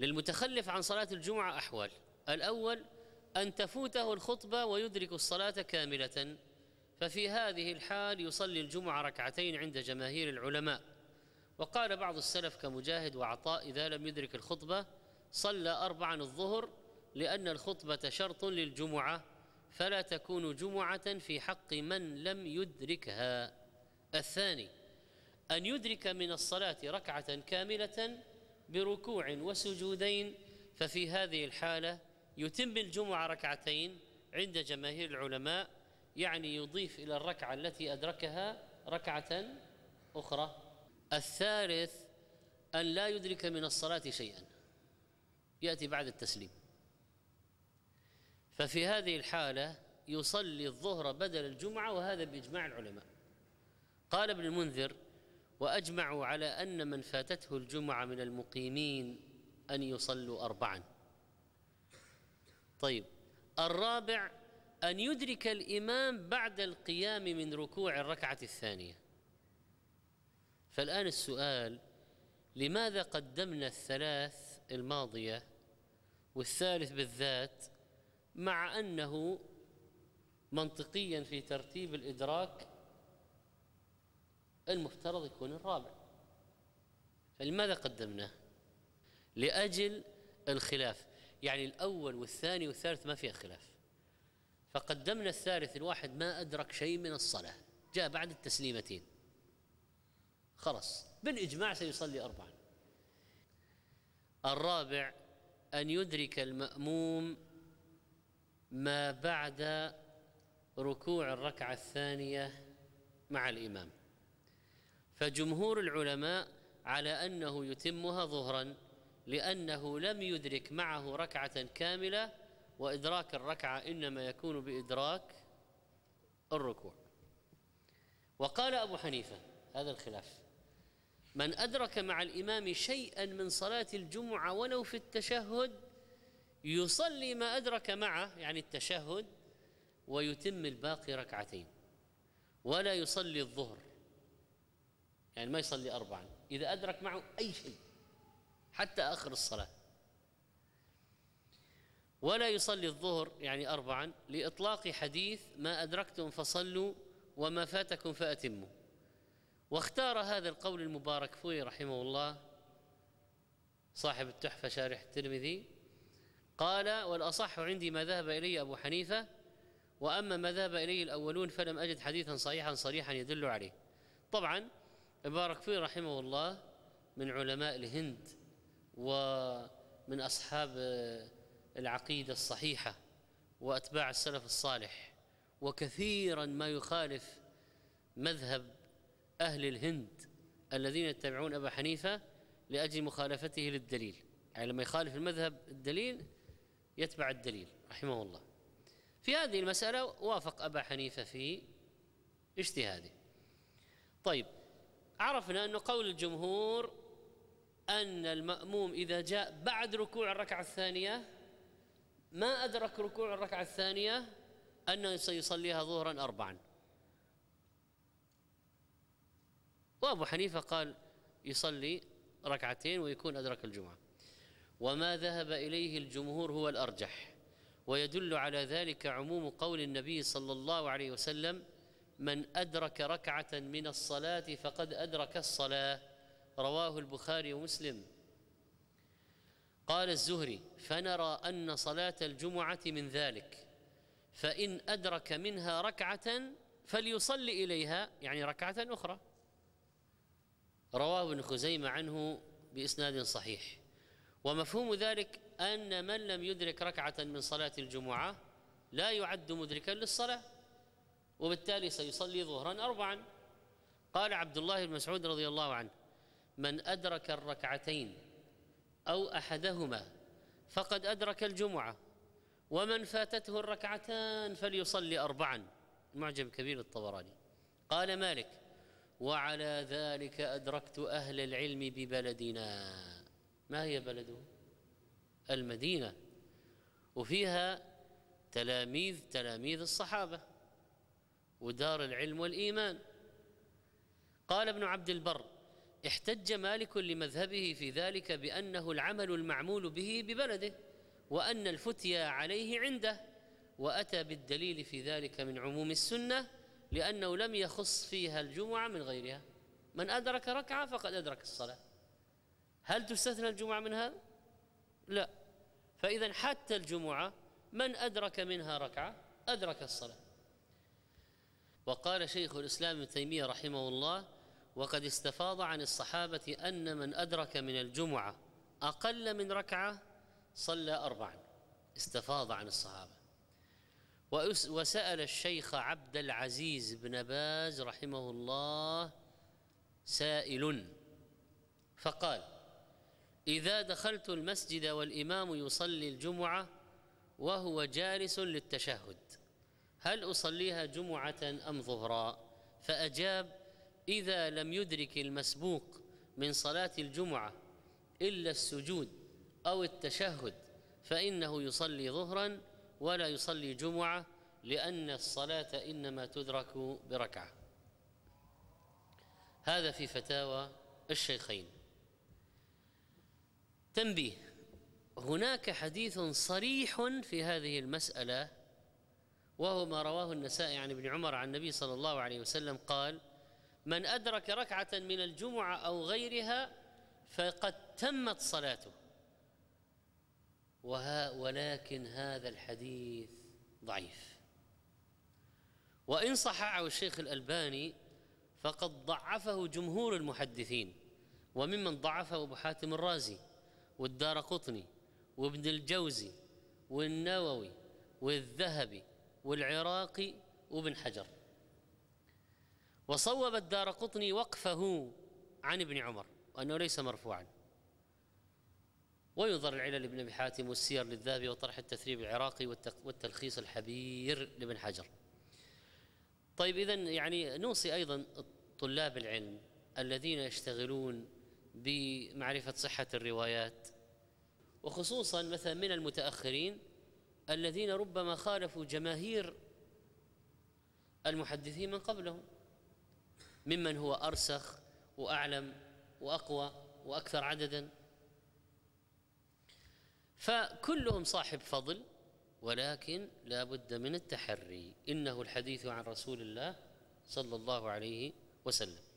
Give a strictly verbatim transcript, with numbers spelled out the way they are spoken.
للمتخلف عن صلاة الجمعة أحوال: الأول أن تفوته الخطبة ويدرك الصلاة كاملة، ففي هذه الحال يصلي الجمعة ركعتين عند جماهير العلماء. وقال بعض السلف كمجاهد وعطاء: إذا لم يدرك الخطبة صلى أربعا الظهر، لأن الخطبة شرط للجمعة فلا تكون جمعة في حق من لم يدركها. الثاني أن يدرك من الصلاة ركعة كاملة بركوع وسجودين، ففي هذه الحالة يتم الجمعة ركعتين عند جماهير العلماء، يعني يضيف إلى الركعة التي أدركها ركعة أخرى. الثالث أن لا يدرك من الصلاة شيئا، يأتي بعد التسليم، ففي هذه الحالة يصلي الظهر بدل الجمعة، وهذا بإجماع العلماء. قال ابن المنذر: وأجمعوا على أن من فاتته الجمعة من المقيمين أن يصلوا أربعا. طيب، الرابع أن يدرك الإمام بعد القيام من ركوع الركعة الثانية. فالآن السؤال: لماذا قدمنا الثلاث الماضية والثالث بالذات، مع أنه منطقيا في ترتيب الإدراك المفترض يكون الرابع؟ فلماذا قدمناه؟ لأجل الخلاف، يعني الأول والثاني والثالث ما فيها خلاف، فقدمنا الثالث. الواحد ما أدرك شيء من الصلاة، جاء بعد التسليمتين، خلص بالإجماع سيصلي أربعا. الرابع أن يدرك المأموم ما بعد ركوع الركعة الثانية مع الإمام، فجمهور العلماء على أنه يتمها ظهرا، لأنه لم يدرك معه ركعة كاملة، وإدراك الركعة إنما يكون بإدراك الركوع. وقال أبو حنيفة: هذا الخلاف، من أدرك مع الإمام شيئا من صلاة الجمعة ولو في التشهد يصلي ما أدرك معه، يعني التشهد، ويتم الباقي ركعتين، ولا يصلي الظهر، يعني ما يصلي أربعا إذا أدرك معه أي شيء حتى آخر الصلاة، ولا يصلي الظهر يعني أربعا، لإطلاق حديث ما أدركتم فصلوا وما فاتكم فأتموا. واختار هذا القول المبارك فوري رحمه الله صاحب التحفة شارح الترمذي، قال: والأصح عندي ما ذهب إليه أبو حنيفة، وأما ما ذهب إليه الأولون فلم أجد حديثا صحيحا صريحا يدل عليه. طبعا المبارك فوري رحمه الله من علماء الهند ومن أصحاب العقيدة الصحيحة وأتباع السلف الصالح، وكثيرا ما يخالف مذهب أهل الهند الذين يتبعون أبا حنيفة لأجل مخالفته للدليل، يعني لما يخالف المذهب الدليل يتبع الدليل رحمه الله. في هذه المسألة وافق أبا حنيفة في اجتهاده. طيب، عرفنا أن قول الجمهور أن المأموم إذا جاء بعد ركوع الركعة الثانية ما أدرك ركوع الركعة الثانية أنه سيصليها ظهرا أربعا، وأبو حنيفة قال يصلي ركعتين ويكون أدرك الجمعة. وما ذهب إليه الجمهور هو الأرجح، ويدل على ذلك عموم قول النبي صلى الله عليه وسلم: من أدرك ركعة من الصلاة فقد أدرك الصلاة، رواه البخاري ومسلم. قال الزهري: فنرى أن صلاة الجمعة من ذلك، فإن أدرك منها ركعة فليصلي إليها، يعني ركعة أخرى. رواه ابن خزيمة عنه بإسناد صحيح. ومفهوم ذلك أن من لم يدرك ركعة من صلاة الجمعة لا يعد مدركا للصلاة، وبالتالي سيصلي ظهرا أربعا. قال عبد الله بن مسعود رضي الله عنه: من أدرك الركعتين أو أحدهما فقد أدرك الجمعة، ومن فاتته الركعتان فليصلي أربعا. المعجم الكبير الطبراني. قال مالك: وعلى ذلك أدركت أهل العلم ببلدنا. ما هي بلده؟ المدينة، وفيها تلاميذ تلاميذ الصحابة ودار العلم والإيمان. قال ابن عبد البر: احتج مالك لمذهبه في ذلك بأنه العمل المعمول به ببلده، وأن الفتيا عليه عنده، وأتى بالدليل في ذلك من عموم السنة لأنه لم يخص فيها الجمعة من غيرها. من أدرك ركعة فقد أدرك الصلاة. هل تستثنى الجمعة من هذا؟ لا. فإذا حتى الجمعة من أدرك منها ركعة أدرك الصلاة. وقال شيخ الإسلام ابن تيمية رحمه الله: وقد استفاض عن الصحابة أن من أدرك من الجمعة أقل من ركعة صلى أربعا. استفاض عن الصحابة. وسأل الشيخ عبد العزيز بن باز رحمه الله سائل فقال: إذا دخلت المسجد والإمام يصلي الجمعة وهو جالس للتشهد هل أصليها جمعة أم ظهرا؟ فأجاب: إذا لم يدرك المسبوق من صلاة الجمعة إلا السجود أو التشهد فإنه يصلي ظهرا ولا يصلي جمعة، لأن الصلاة إنما تدرك بركعة. هذا في فتاوى الشيخين. تنبيه: هناك حديث صريح في هذه المسألة، وهو ما رواه النسائي عن ابن عمر عن النبي صلى الله عليه وسلم قال: من أدرك ركعة من الجمعة أو غيرها فقد تمت صلاته. ولكن هذا الحديث ضعيف، وإن صححه الشيخ الألباني فقد ضعفه جمهور المحدثين، وممن ضعفه أبو حاتم الرازي والدارقطني وابن الجوزي والنووي والذهبي والعراقي وابن حجر. وصوب الدارقطني وقفه عن ابن عمر وأنه ليس مرفوعا. وينظر العلل لابن أبي حاتم والسير للذهبي وطرح التثريب العراقي والتلخيص الحبير لابن حجر. طيب، إذن يعني نوصي أيضا طلاب العلم الذين يشتغلون بمعرفة صحة الروايات، وخصوصا مثلا من المتأخرين الذين ربما خالفوا جماهير المحدثين من قبلهم ممن هو أرسخ وأعلم وأقوى وأكثر عددا، فكلهم صاحب فضل، ولكن لا بد من التحري. إنه الحديث عن رسول الله صلى الله عليه وسلم.